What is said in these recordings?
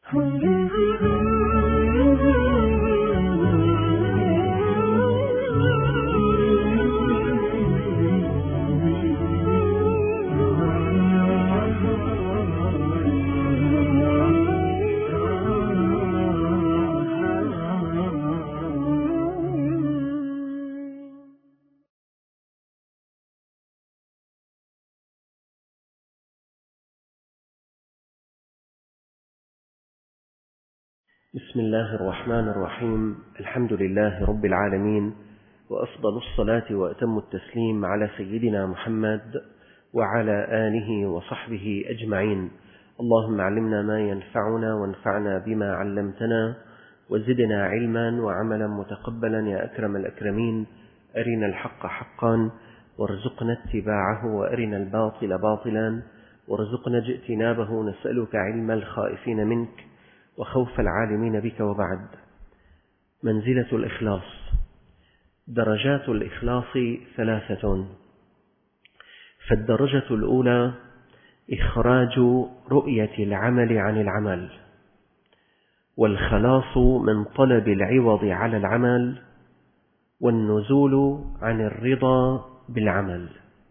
بسم الله الرحمن الرحيم. الحمد لله رب العالمين، وأفضل الصلاة وأتم التسليم على سيدنا محمد وعلى آله وصحبه أجمعين. اللهم علمنا ما ينفعنا وانفعنا بما علمتنا وزدنا علما وعملا متقبلا يا أكرم الأكرمين. أرنا الحق حقا وارزقنا اتباعه، وأرنا الباطل باطلا وارزقنا اجتنابه. نسألك علم الخائفين منك وخوف العالمين بك. وبعد. منزلة الإخلاص. درجات الإخلاص 3. فالدرجة الأولى إخراج رؤية العمل عن العمل، والخلاص من طلب العوض على العمل، والنزول عن الرضا بالعمل.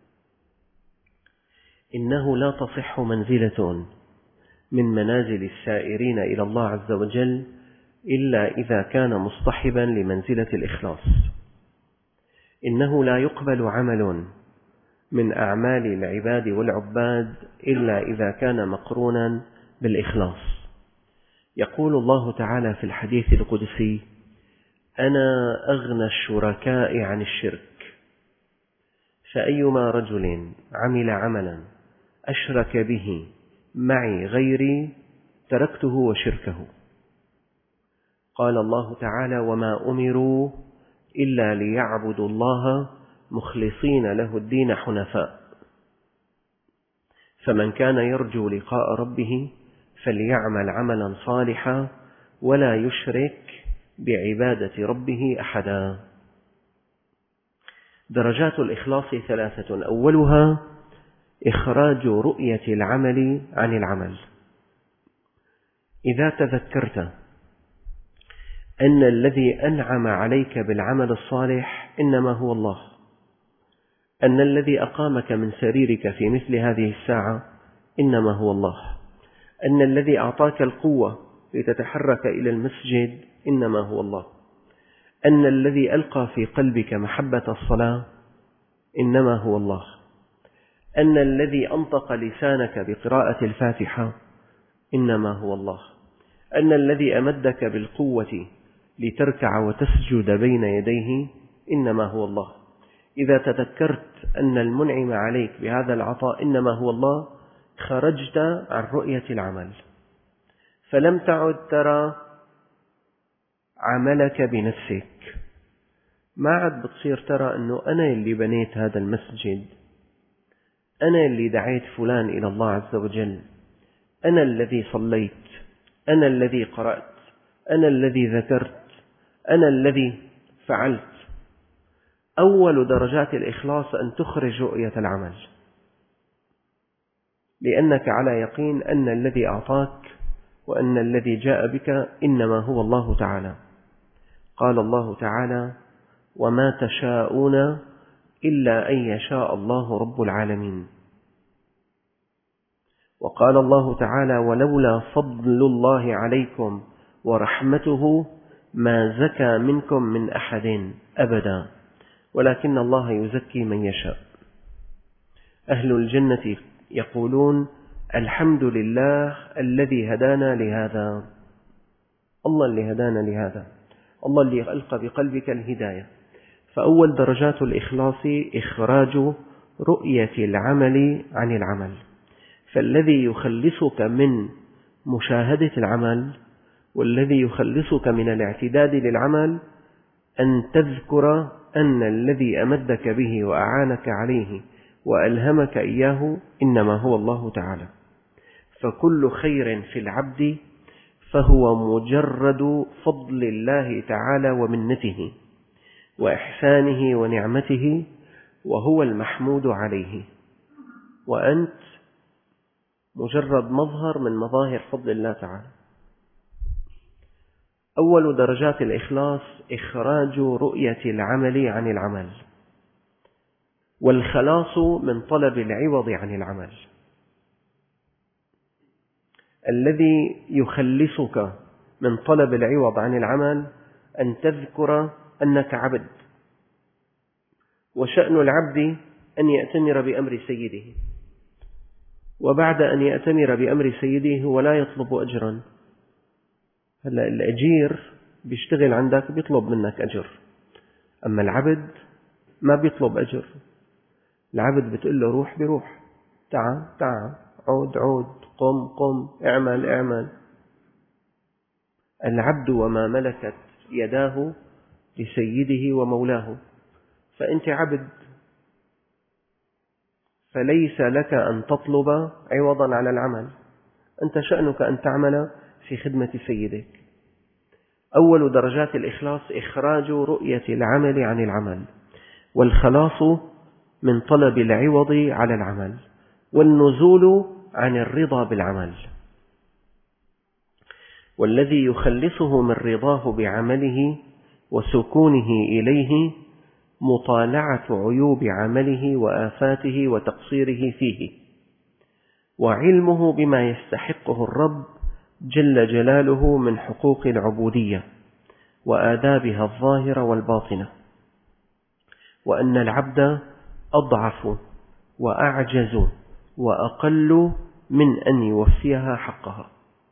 إنه لا تصح منزلة من منازل السائرين إلى الله عز وجل إلا إذا كان مصطحبا لمنزلة الإخلاص. إنه لا يقبل عمل من أعمال العباد والعباد إلا إذا كان مقرونا بالإخلاص. يقول الله تعالى في الحديث القدسي: أنا أغنى الشركاء عن الشرك، فأيما رجل عمل عملا أشرك به معي غيري تركته وشركه. قال الله تعالى: وما أمروا إلا ليعبدوا الله مخلصين له الدين حنفاء. فمن كان يرجو لقاء ربه فليعمل عملا صالحا ولا يشرك بعبادة ربه أحدا. درجات الإخلاص 3. أولها إخراج رؤية العمل عن العمل. إذا تذكرت أن الذي أنعم عليك بالعمل الصالح إنما هو الله، أن الذي أقامك من سريرك في مثل هذه الساعة إنما هو الله، أن الذي أعطاك القوة لتتحرك إلى المسجد إنما هو الله، أن الذي ألقى في قلبك محبة الصلاة إنما هو الله، أن الذي أنطق لسانك بقراءة الفاتحة إنما هو الله، أن الذي أمدك بالقوة لتركع وتسجد بين يديه إنما هو الله. إذا تذكرت أن المنعم عليك بهذا العطاء إنما هو الله، خرجت عن رؤية العمل، فلم تعد ترى عملك بنفسك. ما عاد بتصير ترى أنه أنا اللي بنيت هذا المسجد، أنا اللي دعيت فلان إلى الله عز وجل، أنا الذي صليت، أنا الذي قرأت، أنا الذي ذكرت، أنا الذي فعلت. أول درجات الإخلاص أن تخرج رؤية العمل، لأنك على يقين أن الذي أعطاك وأن الذي جاء بك إنما هو الله تعالى. قال الله تعالى: وما تشاءون إلا أن يشاء الله رب العالمين. وقال الله تعالى: ولولا فضل الله عليكم ورحمته ما زكى منكم من أحد أبدا ولكن الله يزكي من يشاء. أهل الجنة يقولون: الحمد لله الذي هدانا لهذا. الله اللي هدانا لهذا، الله اللي ألقى بقلبك الهداية. فأول درجات الإخلاص إخراج رؤية العمل عن العمل. فالذي يخلصك من مشاهدة العمل والذي يخلصك من الاعتداد للعمل أن تذكر أن الذي أمدك به وأعانك عليه وألهمك إياه إنما هو الله تعالى. فكل خير في العبد فهو مجرد فضل الله تعالى ومنته وإحسانه ونعمته، وهو المحمود عليه، وأنت مجرد مظهر من مظاهر فضل الله تعالى. أول درجات الإخلاص إخراج رؤية العمل عن العمل، والخلاص من طلب العوض عن العمل. الذي يخلصك من طلب العوض عن العمل أن تذكر أنك عبد، وشأن العبد أن يأتمر بأمر سيده، وبعد أن يأتمر بأمر سيده هو لا يطلب أجرا. هلأ الأجير بيشتغل عندك بيطلب منك أجر، أما العبد ما بيطلب أجر. العبد بتقول له روح بيروح، تعال تعال، عود عود، قم قم، اعمل اعمل. العبد وما ملكت يداه لسيده ومولاه. فأنت عبد، فليس لك أن تطلب عوضا على العمل، أنت شأنك أن تعمل في خدمة سيدك. أول درجات الإخلاص إخراج رؤية العمل عن العمل، والخلاص من طلب العوض على العمل، والنزول عن الرضا بالعمل. والذي يخلصه من رضاه بعمله وسكونه إليه مطالعة عيوب عمله وآفاته وتقصيره فيه، وعلمه بما يستحقه الرب جل جلاله من حقوق العبودية وآدابها الظاهرة والباطنة، وأن العبد أضعف وأعجز وأقل من أن يوفيها حقها.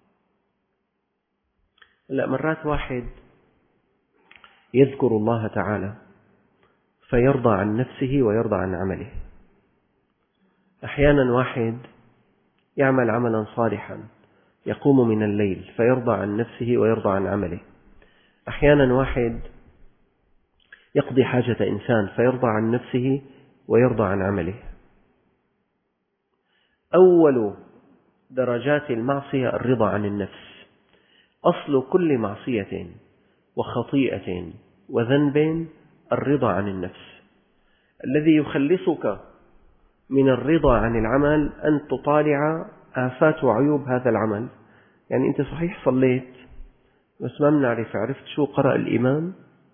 مرات واحد يذكر الله تعالى فيرضى عن نفسه ويرضى عن عمله. أحيانا واحد يعمل عملا صالحا يقوم من الليل فيرضى عن نفسه ويرضى عن عمله. أحيانا واحد يقضي حاجة إنسان فيرضى عن نفسه ويرضى عن عمله. أول درجات المعصية الرضا عن النفس. أصل كل معصية وخطيئة وذنب الرضا عن النفس. الذي يخلصك من الرضا عن العمل أن تطالع آفات وعيوب هذا العمل. يعني أنت صحيح صليت بس ما بنعرف عرفت شو قرأ الإمام.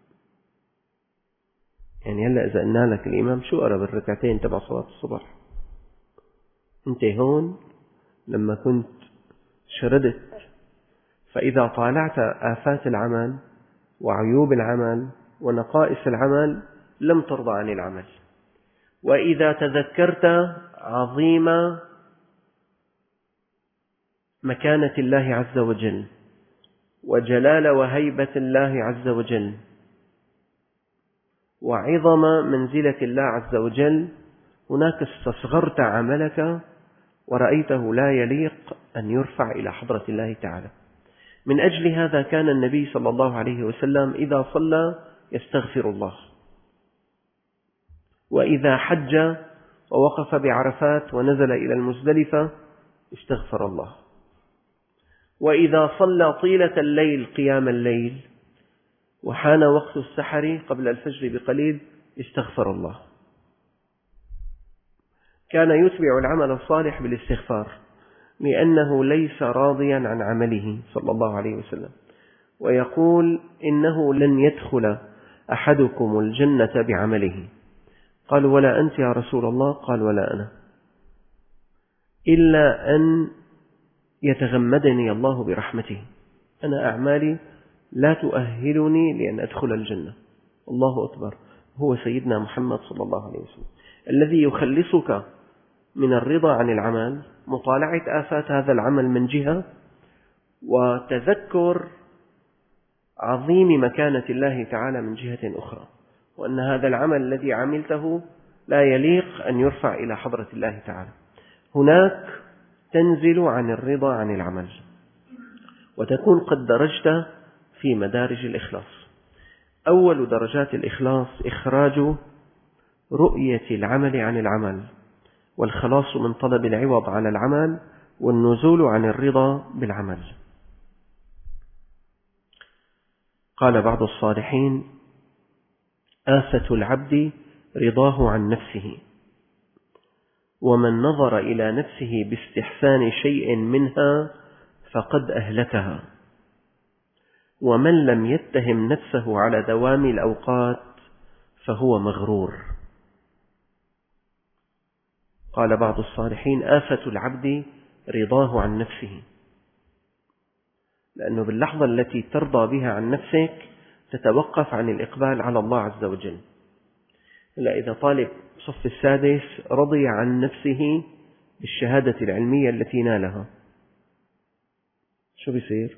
يعني هلأ إذا قلنا لك الإمام شو قرأ بالركعتين تبع صلاة الصبح، أنت هون لما كنت شردت. فإذا طالعت آفات العمل وعيوب العمل ونقائص العمل لم ترضى عن العمل. وإذا تذكرت عظيم مكانة الله عز وجل وجلال وهيبة الله عز وجل وعظم منزلة الله عز وجل، هناك استصغرت عملك ورأيته لا يليق أن يرفع إلى حضرة الله تعالى. من أجل هذا كان النبي صلى الله عليه وسلم إذا صلى يستغفر الله، وإذا حج ووقف بعرفات ونزل إلى المزدلفة استغفر الله، وإذا صلى طيلة الليل قيام الليل وحان وقت السحر قبل الفجر بقليل استغفر الله. كان يتبع العمل الصالح بالاستغفار لأنه ليس راضيا عن عمله صلى الله عليه وسلم، ويقول إنه لن يدخل أحدكم الجنة بعمله. قال ولا أنت يا رسول الله؟ قال ولا أنا، إلا أن يتغمدني الله برحمته. أنا أعمالي لا تؤهلني لأن أدخل الجنة. الله أكبر. هو سيدنا محمد صلى الله عليه وسلم الذي يخلصك من الرضا عن العمل، مطالعة آفات هذا العمل من جهة، وتذكر عظيم مكانة الله تعالى من جهة أخرى، وأن هذا العمل الذي عملته لا يليق أن يرفع إلى حضرة الله تعالى. هناك تنزل عن الرضا عن العمل وتكون قد درجت في مدارج الإخلاص. أول درجات الإخلاص إخراج رؤية العمل عن العمل، والخلاص من طلب العوض على العمل، والنزول عن الرضا بالعمل. قال بعض الصالحين آفة العبد رضاه عن نفسه، ومن نظر إلى نفسه باستحسان شيء منها فقد أهلكها. ومن لم يتهم نفسه على دوام الأوقات فهو مغرور. قال بعض الصالحين: آفة العبد رضاه عن نفسه، لأنه باللحظة التي ترضى بها عن نفسك تتوقف عن الإقبال على الله عز وجل. إذا طالب صف السادس رضي عن نفسه بالشهادة العلمية التي نالها، شو بيصير؟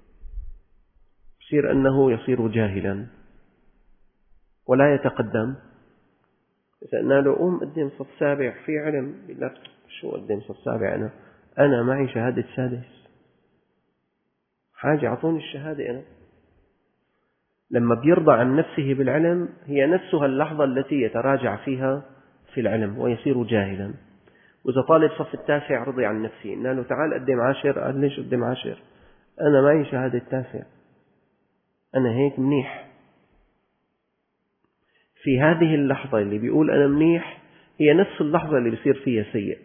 بيصير أنه يصير جاهلا ولا يتقدم. إذا قلنا له قوم قدم صف سابع في علم، يقول لك شو قدم صف سابع؟ أنا معي شهادة سادس، حاجة أعطوني الشهادة أنا. لما بيرضى عن نفسه بالعلم هي نفسها اللحظة التي يتراجع فيها في العلم ويصير جاهلا. وإذا طالب صف التاسع رضي عن نفسه، قلنا له تعال قدم عاشر، قال ليش قدم عاشر؟ أنا معي شهادة تاسع، أنا هيك منيح. في هذه اللحظة اللي بيقول أنا منيح هي نفس اللحظة اللي بيصير فيها سيء.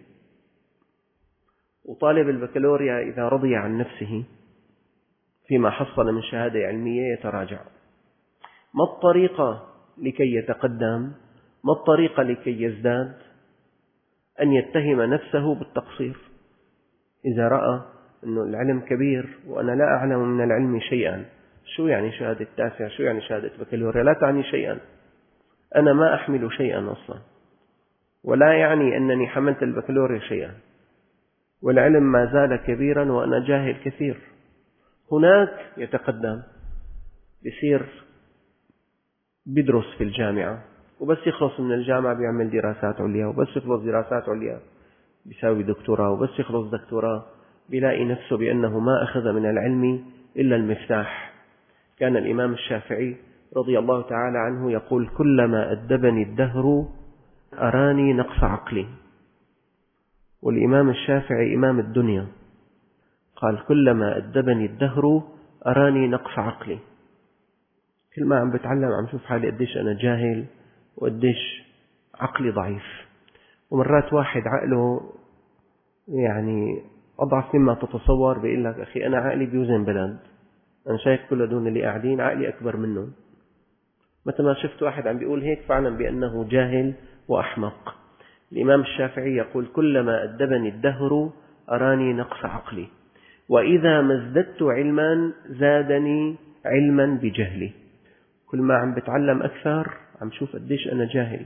وطالب البكالوريا إذا رضي عن نفسه فيما حصل من شهادة علمية يتراجع. ما الطريقة لكي يتقدم؟ ما الطريقة لكي يزداد؟ أن يتهم نفسه بالتقصير. إذا رأى أن العلم كبير وأنا لا أعلم من العلم شيئا، شو يعني شهادة تاسع؟ شو يعني شهادة بكالوريا؟ لا تعني شيئا، أنا ما أحمل شيئا أصلا، ولا يعني أنني حملت البكالوريا شيئا، والعلم ما زال كبيرا وأنا جاهل كثير. هناك يتقدم، بيصير بيدرس في الجامعة، وبس يخلص من الجامعة بيعمل دراسات عليا، وبس يخلص دراسات عليا بيساوي دكتوراه، وبس يخلص دكتوراه بيلاقي نفسه بأنه ما أخذ من العلم إلا المفتاح. كان الإمام الشافعي رضي الله تعالى عنه يقول: كلما أدبني الدهر أراني نقص عقلي. والإمام الشافعي إمام الدنيا، قال: كلما أدبني الدهر أراني نقص عقلي. كل ما عم بتعلم عم شوف حالي قديش أنا جاهل وقديش عقلي ضعيف. ومرات واحد عقله يعني أضعف مما تتصور، بيقول لك أخي أنا عقلي بيوزن بلد، أنا شايف كل دون اللي قاعدين عقلي أكبر منهم. متى ما شفت واحد عم بيقول هيك فعلا بأنه جاهل وأحمق. الإمام الشافعي يقول: كلما أدبني الدهر أراني نقص عقلي، وإذا ما ازددت علما زادني علما بجهلي. كل ما عم بتعلم أكثر عم شوف قديش أنا جاهل.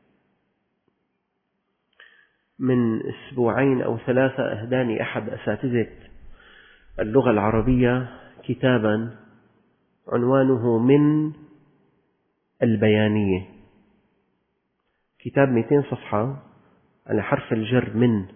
من أسبوعين أو 3 أهداني أحد أساتذة اللغة العربية كتابا عنوانه من البيانية، كتاب 200 صفحة على حرف الجر من.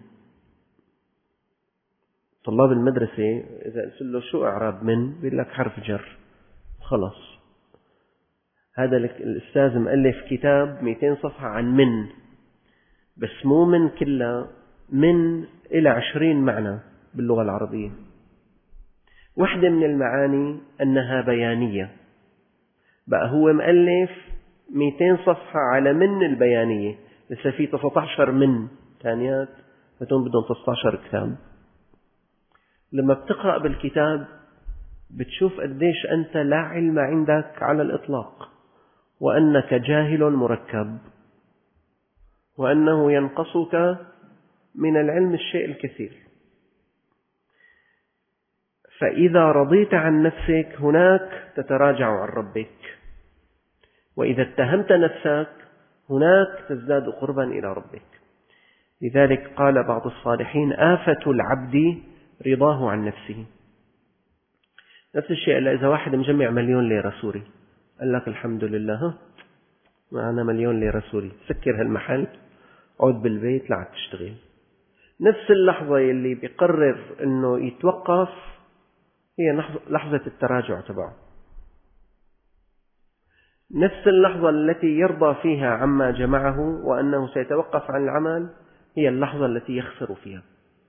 طلاب المدرسة إذا قلت له شو إعراب من، بيقول لك حرف جر، خلص. هذا الأستاذ مؤلف كتاب 200 صفحة عن من، بس مو من كلها، من إلى 20 معنى باللغة العربية. واحدة من المعاني أنها بيانية. بقى هو مؤلف 200 صفحة على من البيانية، لسه في 19 من ثانيات، فتون بدهم 19 كتاب. لما بتقرأ بالكتاب بتشوف قديش أنت لا علم عندك على الإطلاق، وأنك جاهل مركب، وأنه ينقصك من العلم الشيء الكثير. فإذا رضيت عن نفسك هناك تتراجع عن ربك، وإذا اتهمت نفسك هناك تزداد قربا إلى ربك. لذلك قال بعض الصالحين: آفة العبد رضاه عن نفسه. نفس الشيء إذا واحد مجمع 1,000,000 ليرة سوري، قال لك الحمد لله معنا 1,000,000 ليرة سوري، سكر هالمحل، عود بالبيت لا تشتغل. نفس اللحظة اللي بيقرر أنه يتوقف هي لحظة التراجع تبعه. نفس اللحظة التي يرضى فيها عما جمعه وأنه سيتوقف عن العمل هي اللحظة التي يخسر فيها.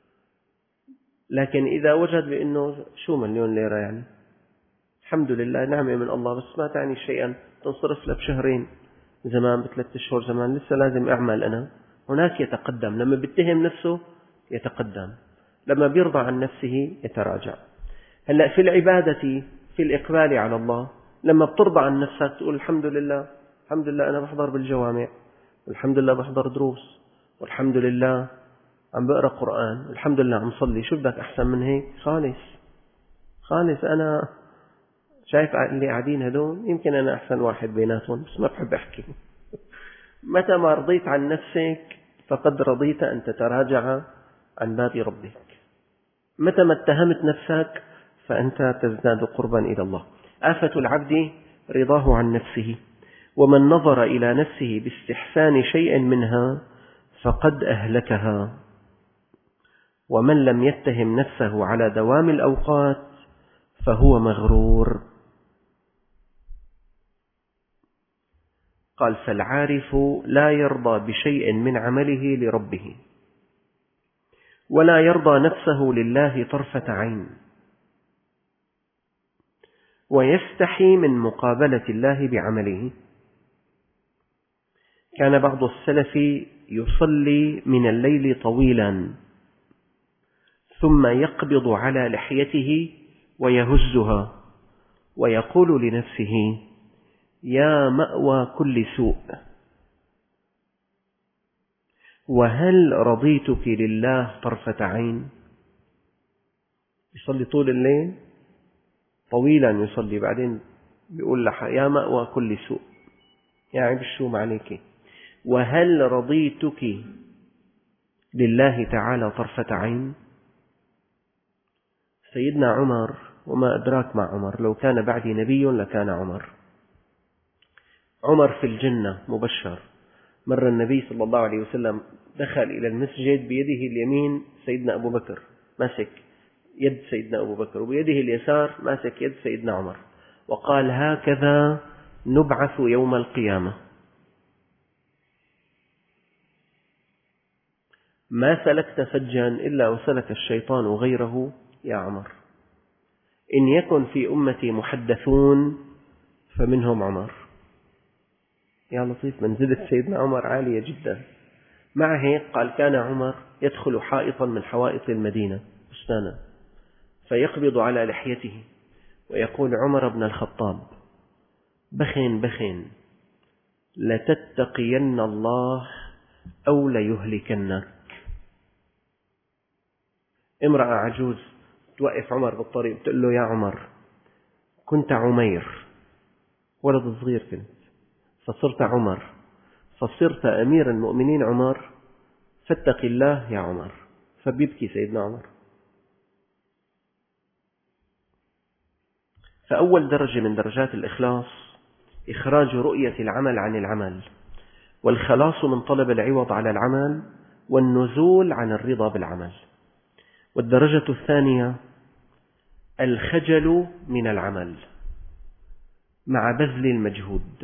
لكن إذا وجد بأنه شو 1,000,000 ليرة يعني الحمد لله نعمة من الله، بس ما تعني شيئا، تنصرف له بشهرين، زمان ب3 أشهر، زمان لسه لازم أعمل أنا. هناك يتقدم. لما بيتهم نفسه يتقدم، لما بيرضى عن نفسه يتراجع. هلأ في العبادة في الإقبال على الله. لما بترضى عن نفسك تقول الحمد لله، الحمد لله أنا بحضر بالجوامع، والحمد لله بحضر دروس، والحمد لله عم بقرأ قرآن، الحمد لله عم صلي، شو بدك أحسن من هيك؟ خالص أنا شايف اللي قاعدين هدول يمكن أنا أحسن واحد بيناتهم، بس ما بحب أحكي. متى ما رضيت عن نفسك فقد رضيت أن تتراجع عن باب ربك. متى ما اتهمت نفسك فأنت تزداد قربا إلى الله. آفة العبد رضاه عن نفسه، ومن نظر إلى نفسه باستحسان شيء منها فقد أهلكها، ومن لم يتهم نفسه على دوام الأوقات فهو مغرور. قال فالعارف لا يرضى بشيء من عمله لربه، ولا يرضى نفسه لله طرفة عين، ويستحي من مقابلة الله بعمله. كان بعض السلف يصلي من الليل طويلا ثم يقبض على لحيته ويهزها ويقول لنفسه يا مأوى كل سوء، وهل رضيتك لله طرفة عين. يصلي طول الليل طويلا، يصلي بعدين بيقول لها يا مأوى كل سوء، يا عيب الشوم عليك، وهل رضيتك لله تعالى طرفة عين. سيدنا عمر، وما أدراك مع عمر، لو كان بعدي نبي لكان عمر في الجنة مبشر. مر النبي صلى الله عليه وسلم دخل إلى المسجد بيده اليمين سيدنا أبو بكر ماسك يد سيدنا أبو بكر، وبيده اليسار ماسك يد سيدنا عمر، وقال هكذا نبعث يوم القيامة، ما سلكت فجا إلا وسلك الشيطان غيره يا عمر، إن يكن في أمتي محدثون فمنهم عمر. يا لطيف، منزلة سيدنا عمر عالية جدا. مع هيك قال كان عمر يدخل حائطا من حوائط المدينة بستانا فيقبض على لحيته ويقول عمر بن الخطاب بخن لتتقين الله أو ليهلكنك. امرأة عجوز توقف عمر بالطريق بتقول له يا عمر كنت عمير، ولد صغير كنت، فصرت عمر، فصرت أمير المؤمنين عمر، فاتق الله يا عمر. فبيبكي سيدنا عمر. فأول درجة من درجات الإخلاص إخراج رؤية العمل عن العمل، والخلاص من طلب العوض على العمل، والنزول عن الرضا بالعمل. والدرجة الثانية الخجل من العمل مع بذل المجهود.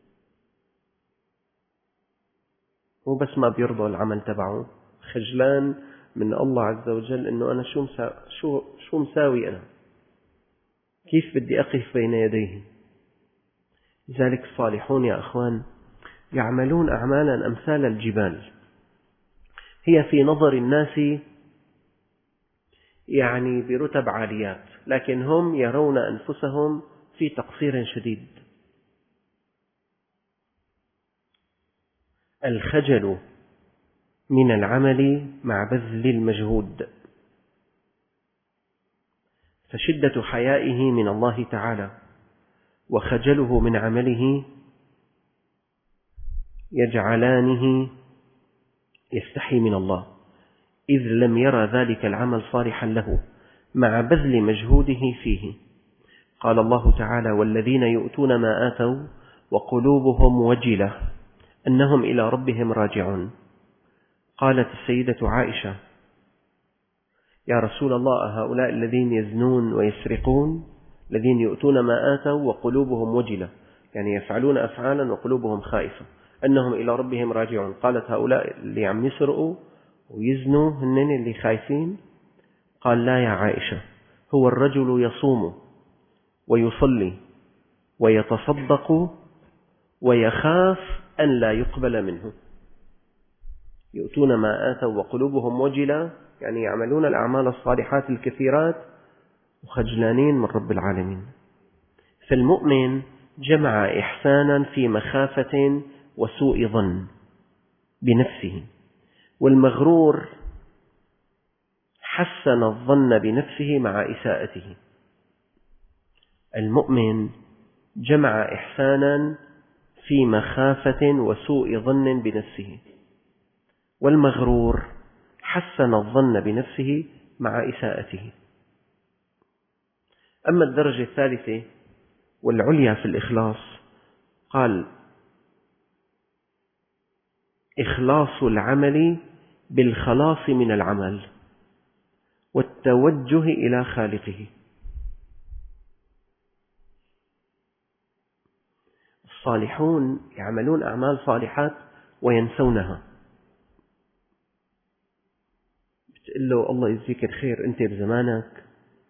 هو بس ما بيرضى العمل تبعه، خجلان من الله عز وجل إنه أنا شو مساوي أنا، كيف بدي أقف بين يديه. لذلك الصالحون يا أخوان يعملون أعمالا أمثال الجبال، هي في نظر الناس يعني برتب عاليات، لكن هم يرون أنفسهم في تقصير شديد. الخجل من العمل مع بذل المجهود، فشدة حيائه من الله تعالى وخجله من عمله يجعلانه يستحي من الله، إذ لم يرى ذلك العمل صالحا له مع بذل مجهوده فيه. قال الله تعالى والذين يؤتون ما آتوا وقلوبهم وجلة أنهم إلى ربهم راجعون. قالت السيدة عائشة يا رسول الله هؤلاء الذين يزنون ويسرقون الذين يؤتون ما آتوا وقلوبهم وجلة، يعني يفعلون أفعالا وقلوبهم خائفة، أنهم إلى ربهم راجعون. قالت هؤلاء اللي عم يسرقوا ويزنوا هنن اللي خايفين؟ قال لا يا عائشة، هو الرجل يصوم ويصلي ويتصدق ويخاف أن لا يقبل منه. يؤتون ما آتوا وقلوبهم وجلة، يعني يعملون الأعمال الصالحات الكثيرات وخجلانين من رب العالمين. فالمؤمن جمع إحسانا في مخافة وسوء ظن بنفسه، والمغرور حسن الظن بنفسه مع إساءته. المؤمن جمع إحسانا في مخافة وسوء ظن بنفسه، والمغرور حسن الظن بنفسه مع إساءته. أما الدرجة الثالثة والعليا في الإخلاص، قال: إخلاص العمل بالخلاص من العمل والتوجه إلى خالقه. الصالحون يعملون أعمال صالحات وينسونها. بتقول له: الله يجزيك الخير، أنت بزمانك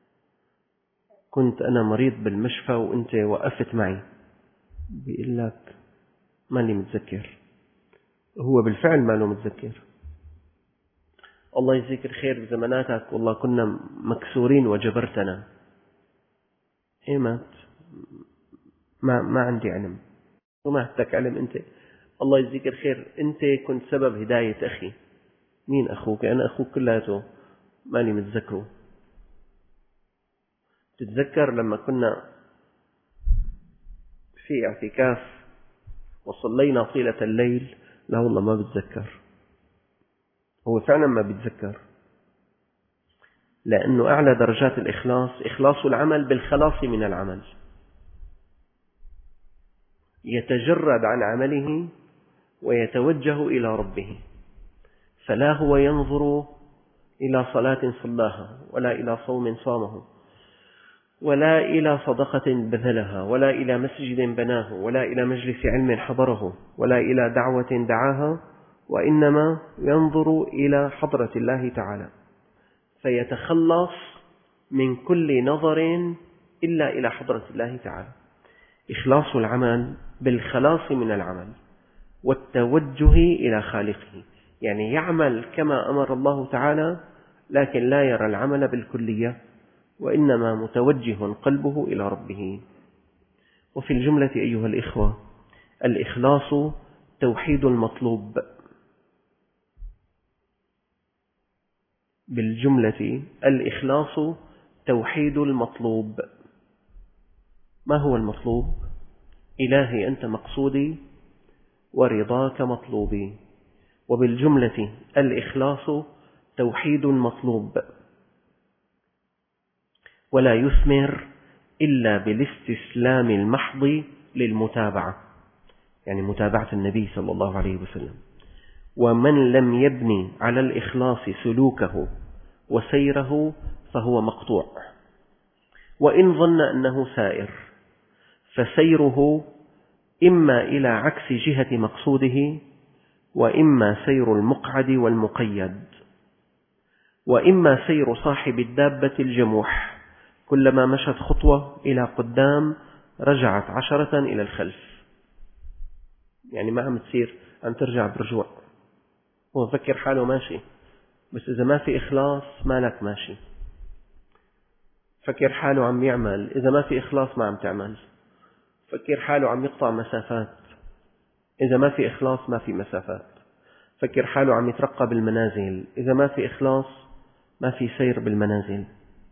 كنت أنا مريض بالمشفى وأنت وقفت معي. بيقول لك: ماني متذكر. هو بالفعل ما له متذكر. الله يجزيك الخير، بزماناتك والله كنا مكسورين وجبرتنا. إيه مات؟ ما عندي علم. وما عندك علم أنت؟ الله يجزيك الخير، أنت كنت سبب هداية أخي. مين أخوك؟ أنا أخوك كلاته ماني متذكره. تتذكر لما كنا في اعتكاف وصلينا طيلة الليل؟ لا والله ما بتذكر. هو فعلا ما بيتذكر، لأنه أعلى درجات الإخلاص إخلاص العمل بالخلاص من العمل. يتجرد عن عمله ويتوجه إلى ربه، فلا هو ينظر إلى صلاة صلاها، ولا إلى صوم صامه، ولا إلى صدقة بذلها، ولا إلى مسجد بناه، ولا إلى مجلس علم حضره، ولا إلى دعوة دعاها، وإنما ينظر إلى حضرة الله تعالى، فيتخلص من كل نظر إلا إلى حضرة الله تعالى. إخلاص العمل بالخلاص من العمل والتوجه إلى خالقه، يعني يعمل كما أمر الله تعالى، لكن لا يرى العمل بالكلية، وإنما متوجه قلبه إلى ربه. وفي الجملة أيها الإخوة، الإخلاص توحيد المطلوب. بالجملة الإخلاص توحيد المطلوب. ما هو المطلوب؟ إلهي أنت مقصودي ورضاك مطلوبي. وبالجملة الإخلاص توحيد المطلوب، ولا يثمر إلا بالاستسلام المحض للمتابعة، يعني متابعة النبي صلى الله عليه وسلم. ومن لم يبني على الإخلاص سلوكه وسيره فهو مقطوع، وإن ظن أنه سائر فسيره إما إلى عكس جهة مقصوده، وإما سير المقعد والمقيد، وإما سير صاحب الدابة الجموح، كلما مشت خطوة إلى قدام رجعت 10 إلى الخلف، يعني ما عم تصير، عم ترجع برجوع. هو فكر حاله ماشي، بس إذا ما في إخلاص ما لك ماشي. فكر حاله عم يعمل، إذا ما في إخلاص ما عم تعمل. فكر حاله عم يقطع مسافات، إذا ما في إخلاص ما في مسافات. فكر حاله عم يترقى بالمنازل، إذا ما في إخلاص ما في سير بالمنازل.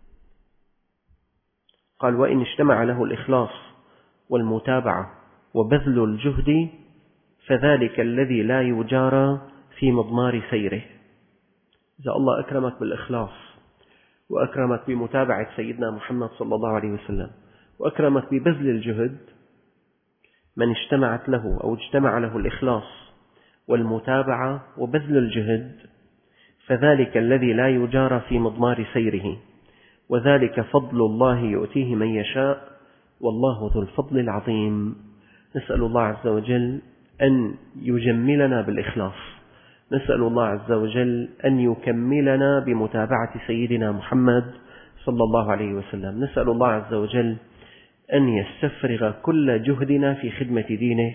قال: وإن اجتمع له الإخلاص والمتابعة وبذل الجهد فذلك الذي لا يجارى في مضمار سيره. إذا الله أكرمك بالإخلاص، وأكرمك بمتابعة سيدنا محمد صلى الله عليه وسلم، وأكرمك ببذل الجهد، من اجتمعت له أو اجتمع له الإخلاص والمتابعة وبذل الجهد فذلك الذي لا يجارى في مضمار سيره، وذلك فضل الله يؤتيه من يشاء، والله ذو الفضل العظيم. نسأل الله عز وجل أن يجملنا بالإخلاص، نسأل الله عز وجل أن يكملنا بمتابعة سيدنا محمد صلى الله عليه وسلم، نسأل الله عز وجل أن يستفرغ كل جهدنا في خدمة دينه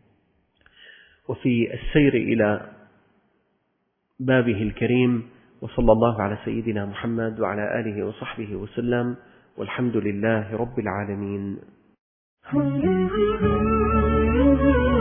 وفي السير إلى بابه الكريم. وصلى الله على سيدنا محمد وعلى آله وصحبه وسلم، والحمد لله رب العالمين. Hum, hum, hum, hum, hum.